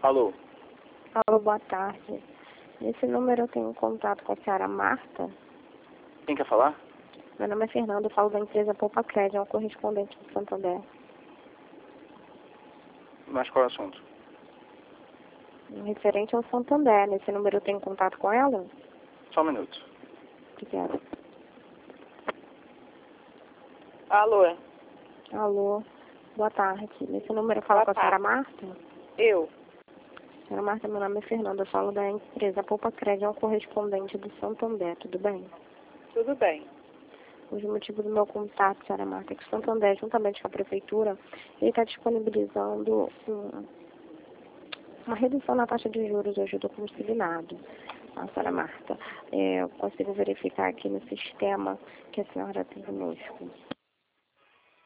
Alô? Alô, boa tarde. Nesse número eu tenho contato com a senhora Marta. Quem quer falar? Meu nome é Fernando, eu falo da empresa Poupa Crédito, é um correspondente do Santander. Mas qual é o assunto? Referente ao Santander, nesse número eu tenho contato com ela? Só um minuto. Obrigada. Alô? Alô, boa tarde. Nesse número eu falo Boa com a senhora tarde. Marta? Eu? Senhora Marta, meu nome é Fernando, eu falo da empresa Poupa Crédito, é um correspondente do Santander, tudo bem? Tudo bem. O motivo do meu contato, senhora Marta, é que o Santander, juntamente com a Prefeitura, ele está disponibilizando uma redução na taxa de juros de ajuda consignado. Senhora Marta, eu consigo verificar aqui no sistema que a senhora tem conosco.